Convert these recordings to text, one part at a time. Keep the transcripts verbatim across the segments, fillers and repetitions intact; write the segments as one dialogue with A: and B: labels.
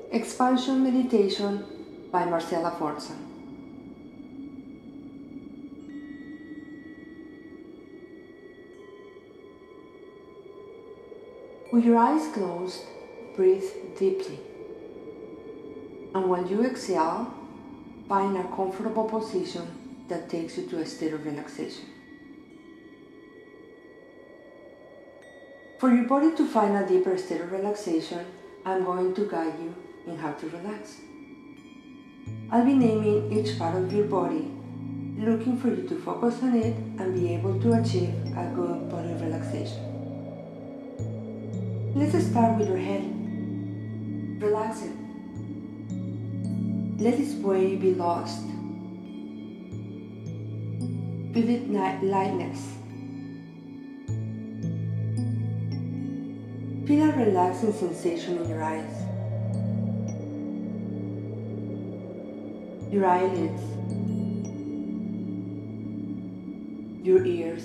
A: Expansion Meditation by Marcella Forza. With your eyes closed, breathe deeply. And when you exhale, find a comfortable position that takes you to a state of relaxation. For your body to find a deeper state of relaxation, I'm going to guide you in how to relax. I'll be naming each part of your body, looking for you to focus on it and be able to achieve a good body relaxation. Let's start with your head. Relax it. Let its weight be lost. Feel its lightness. Feel a relaxing sensation in your eyes, your eyelids, your ears.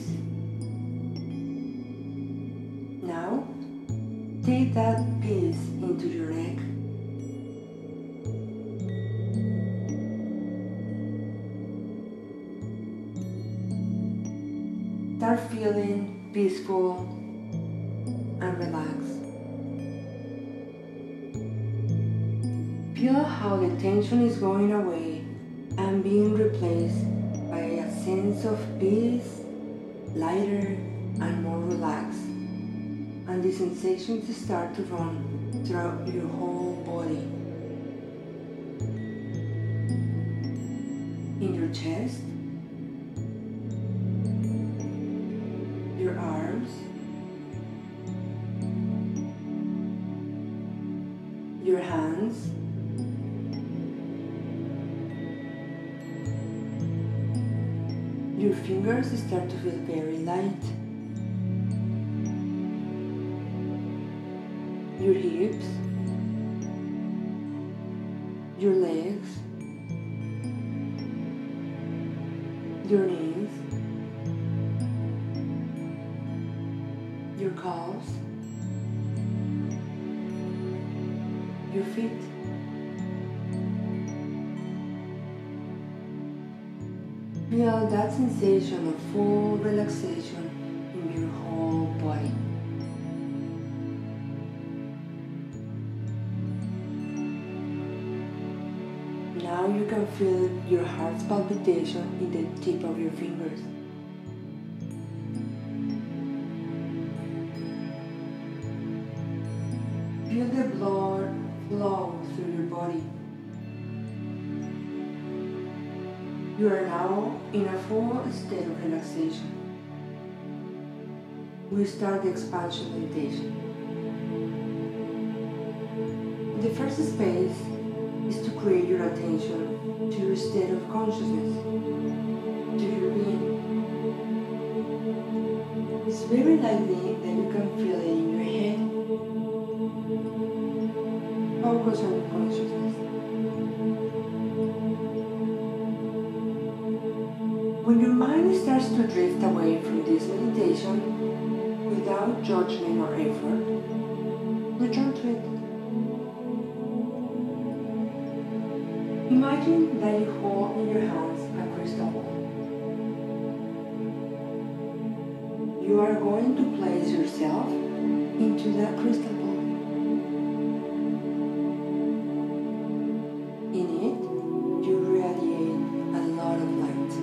A: Now, take that peace into your neck. Start feeling peaceful and relaxed. Feel how the tension is going away and being replaced by a sense of peace, lighter and more relaxed. And the sensations start to run throughout your whole body. In your chest, your arms, your hands, your fingers start to feel very light. Your hips, your legs, your knees, your calves, your feet. Feel that sensation of full relaxation in your whole body. Now you can feel your heart's palpitation in the tip of your fingers. Feel the blood flow through your body. You are now in a full state of relaxation. We start the expansion meditation. The first space is to create your attention to your state of consciousness, to your being. It's very likely that you can feel it in your head. Focus on your consciousness. When your mind starts to drift away from this meditation, without judgment or effort, return to it. Imagine that you hold in your hands a crystal ball. You are going to place yourself into that crystal ball. In it, you radiate a lot of light.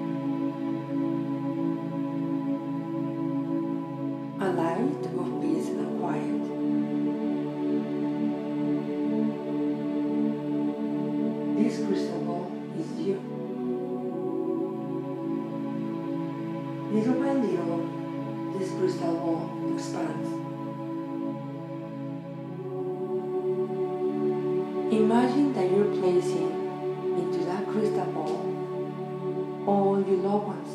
A: A light of peace and quiet. This crystal ball is you. Little by little, this crystal ball expands. Imagine that you're placing into that crystal ball all your loved ones.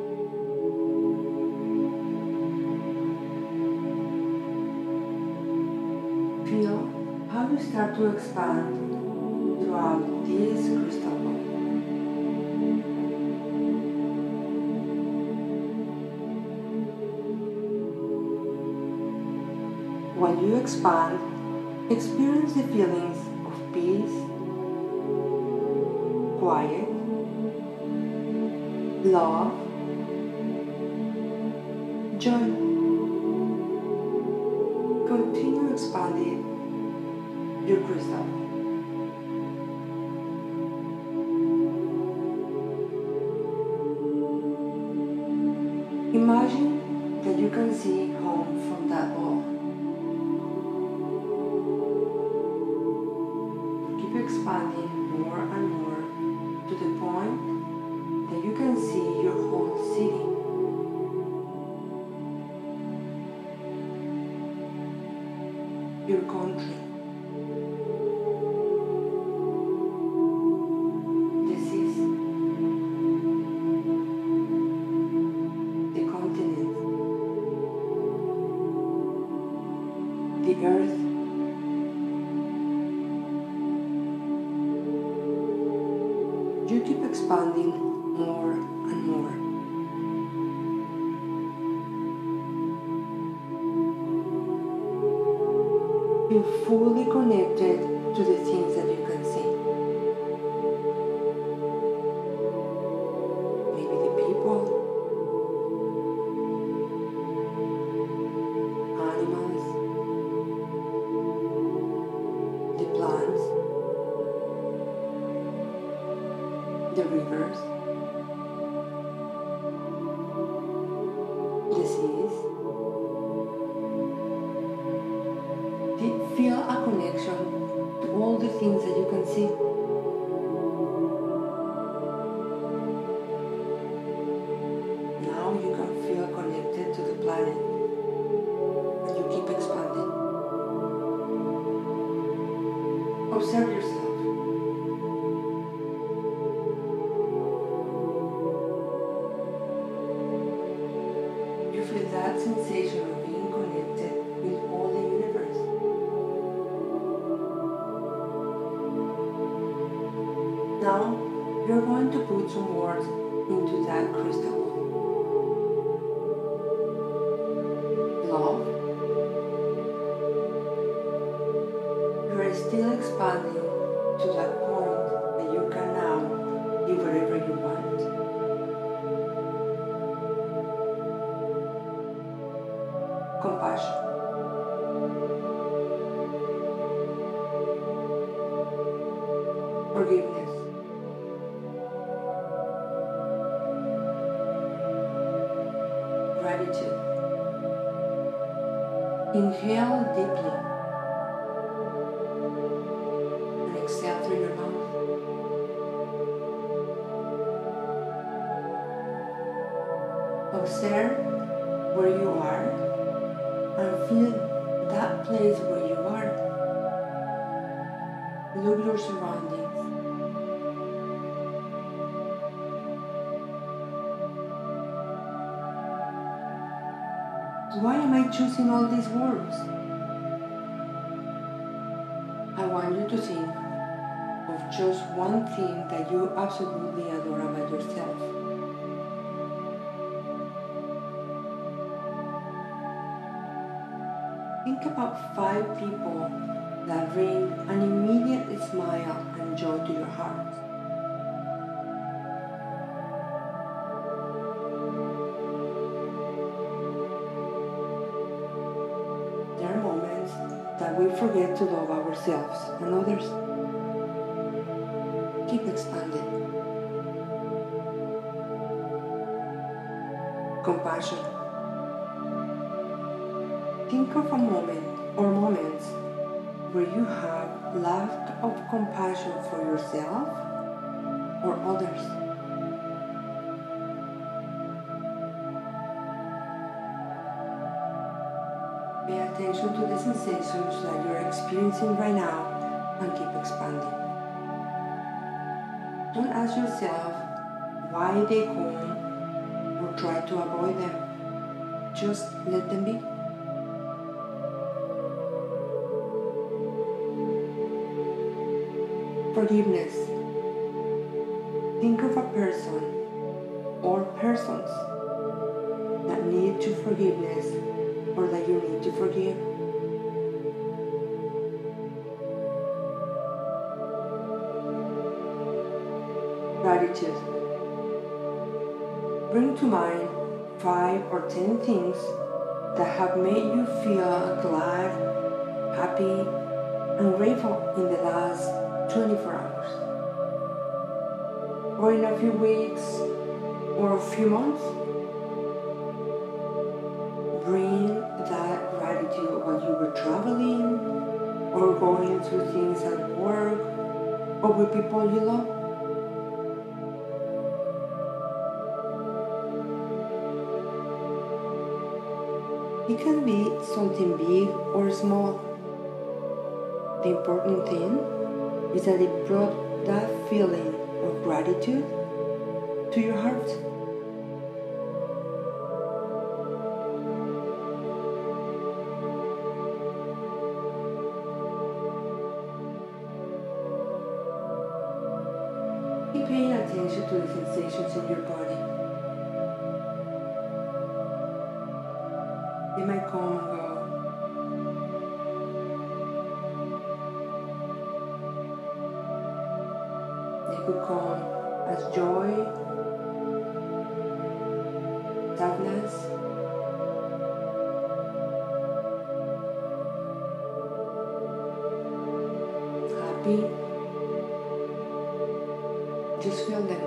A: Feel how you start to expand throughout this crystal ball. While you expand, experience the feelings of peace, quiet, love, joy. Continue expanding your crystal. Imagine that you can see home from that ball. Keep expanding more and more to the point that you can see your whole city. Your country. The seas. The continents. The earth. You keep expanding more and more. You're fully connected to the things that you can see. Maybe the people, animals, the plants, the rivers, the seas. Feel a connection to all the things that you can see. Now you can feel connected to the planet and you keep expanding. Observe yourself. You feel that sensation of being connected with all the universe. Now, you're going to put some words into that crystal ball. Love. You're still expanding to that point that you can now be wherever you want. Compassion. Forgiveness. Gratitude. Inhale deeply and exhale through your mouth. Observe where you are and feel that place where you are. Look your surroundings. Why am I choosing all these words? I want you to think of just one thing that you absolutely adore about yourself. Think about five people that bring an immediate smile and joy to your heart. There are moments that we forget to love ourselves and others. Keep expanding. Compassion. Think of a moment or moments where you have lack of compassion for yourself or others. Pay attention to the sensations that you're experiencing right now and keep expanding. Don't ask yourself why they come or try to avoid them. Just let them be. Forgiveness. Think of a person or persons that need to forgiveness or that you need to forgive. gratitude. Bring to mind five or ten things that have made you feel glad, happy, and grateful in the last twenty-four hours, or in a few weeks, or a few months. Bring that gratitude while you were traveling, or going through things at work, or with people you love. It can be something big or small. The important thing is that it brought that feeling of gratitude to your heart. Keep paying attention to the sensations in your body. They might come and go. They could come as joy, sadness, happy. Just feel them.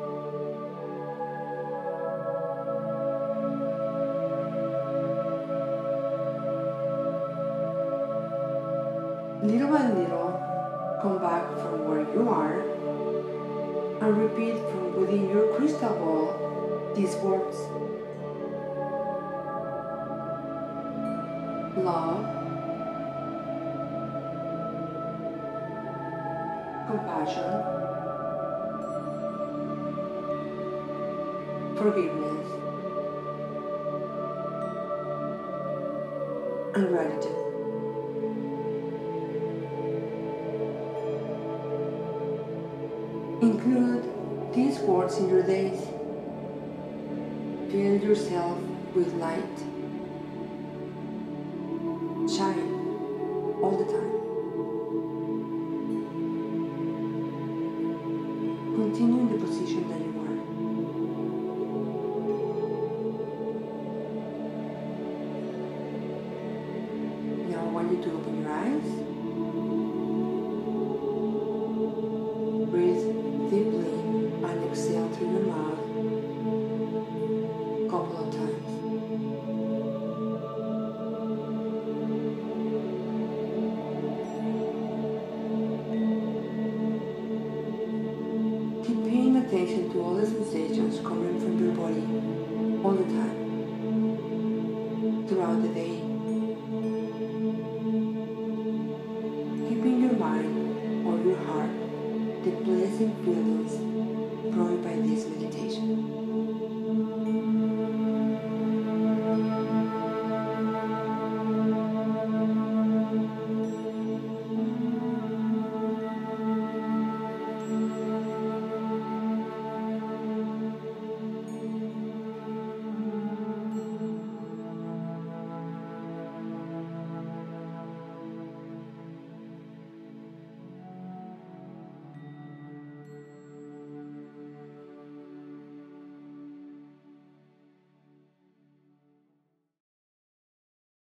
A: Little by little, come back from where you are and repeat from within your crystal ball these words. Love, compassion, forgiveness, and gratitude. Include these words in your days. Fill yourself with light. Shine all the time. Continue in the position that you are. Now I want you to open your eyes. Breathe deeply and exhale through your mouth a couple of times. Keep paying attention to all the sensations coming from your body all the time, throughout the day. Keep in your mind or your heart the pleasant feeling